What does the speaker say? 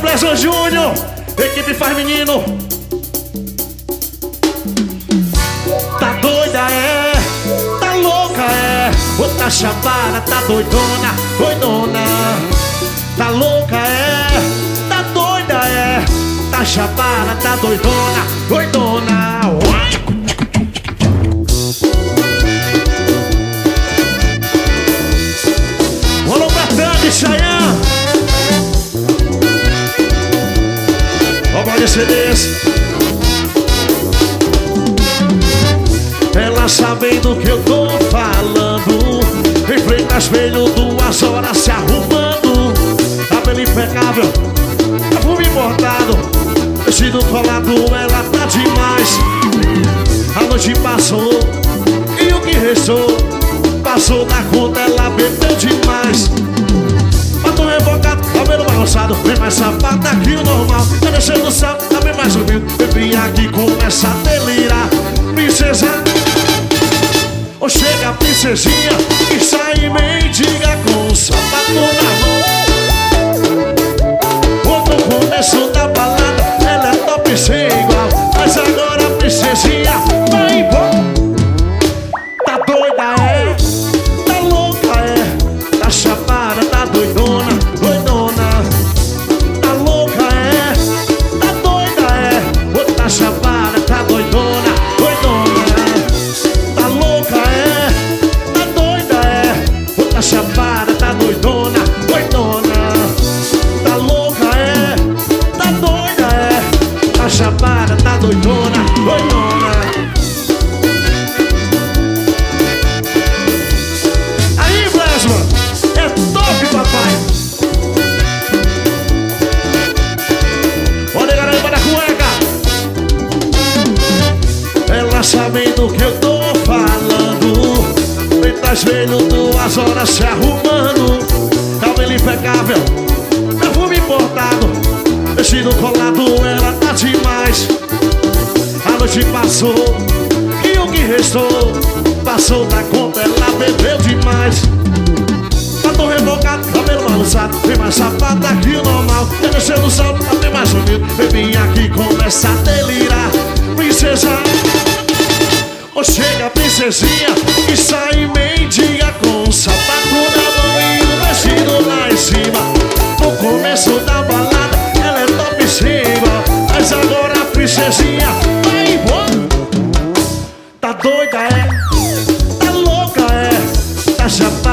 Fleson Júnior, equipe faz menino. Tá doida é, tá louca é, outra chapada, tá doidona, doidona. Tá louca é, tá doida é, tá chapada, tá doidona, doidona. Rolou pra Tandy, Chayanne. Ó, de CDs. Ela sabendo que eu tô falando, em frente ao espelho, 2 horas se arrumando. Cabelo impecável, perfume bordado, vestido colado, ela tá demais. A noite passou e o que restou passou da conta, ela bebeu demais. Batom revocado, cabelo balançado, bem mais safada que o normal. Tá descendo o sal, tá bem mais humilde. Bebê aqui começa a delirar. Princesa, ou chega a princesinha e sai mendiga com o sapato na mão. Quando no começo da balada, ela é top sem igual. Mas agora a princesinha vai embora. Tá doida é, tá louca é, tá chapada, tá doidona, doidona. Tá louca é, tá doida é, ou tá chapada, tá doidona, doidona. Tá louca é, tá doida é, ou tá chapada, tá doidona, doidona. Tá louca é, tá doida é, tá chapada, tá doidona, doidona. Aí, Fleson, é top, papai. Olha, garoto da cueca. Ela sabendo que eu tô falando, vem tá espelho, 2 horas se arrumando. Cabelo impecável, perfume importado, vestido colado, ela tá demais. A noite passou e o que restou passou da conta, ela bebeu demais. Batom revocado, cabelo balançado, bem mais safada que o normal. Tá descendo o sol, tá bem mais humilde. Bebê aqui começa a delirar. Princesa, ou chega a princesinha e sai mendiga com o sapato na mão e o vestido lá em cima. No começo da balada, ela é top cima, mas agora a princesinha vai embora. Tá doida é, tá louca é, tá chapada.